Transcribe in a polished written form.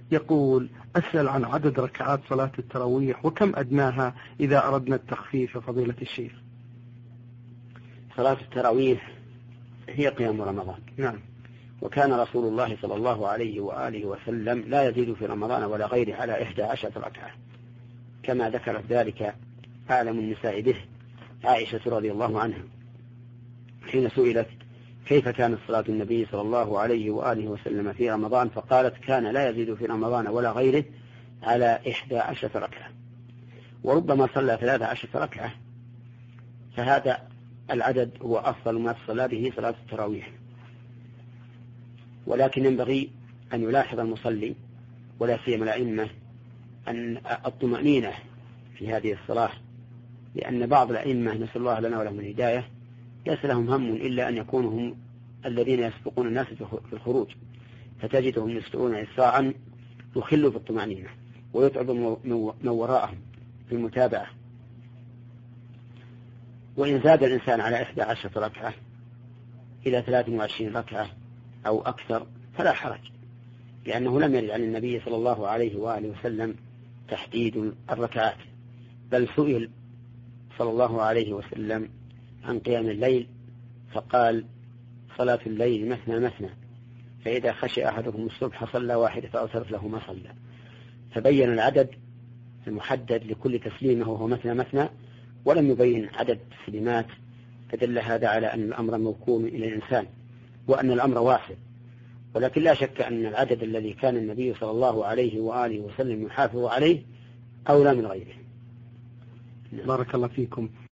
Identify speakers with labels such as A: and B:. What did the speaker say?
A: يقول: أسأل عن عدد ركعات صلاة التراويح وكم أدناها إذا أردنا التخفيف فضيلة الشيخ؟
B: صلاة التراويح هي قيام رمضان.
A: نعم.
B: وكان رسول الله صلى الله عليه وآله وسلم لا يزيد في رمضان ولا غيره على 11 ركعة، كما ذكرت ذلك أعلم النساء به عائشة رضي الله عنها حين سئلت كيف كانت صلاة النبي صلى الله عليه وآله وسلم في رمضان، فقالت: كان لا يزيد في رمضان ولا غيره على 11 ركعة، وربما صلى 13 ركعة، فهذا العدد هو أفضل ما تصلى به صلاة التراويح. ولكن ينبغي أن يلاحظ المصلي ولا سيما الأئمة أن الطمأنينة في هذه الصلاة، لأن بعض الأئمة نسأل الله لنا ولهم الهداية ليس لهم هم إلا أن يكونوا هم الذين يسبقون الناس في الخروج، فتجدهم يسرعون إسراعا يخلوا في الطمأنينة ويتعب من وراءهم في المتابعة. وإن زاد الإنسان على 11 ركعة إلى 23 ركعة أو أكثر فلا حرج، لأنه لم يرد عن النبي صلى الله عليه وآله وسلم تحديد الركعات، بل سئل صلى الله عليه وسلم عن قيام الليل فقال: صلاة الليل مثنى مثنى، فإذا خشي أحدكم الصبح صلى واحد فأوترت له ما صلى، فبين العدد المحدد لكل تسليمه وهو مثنى مثنى، ولم يبين عدد التسليمات، فدل هذا على أن الأمر موكول إلى الإنسان وأن الأمر واسع. ولكن لا شك أن العدد الذي كان النبي صلى الله عليه وآله وسلم يحافظ عليه أولى من غيره.
A: بارك الله فيكم.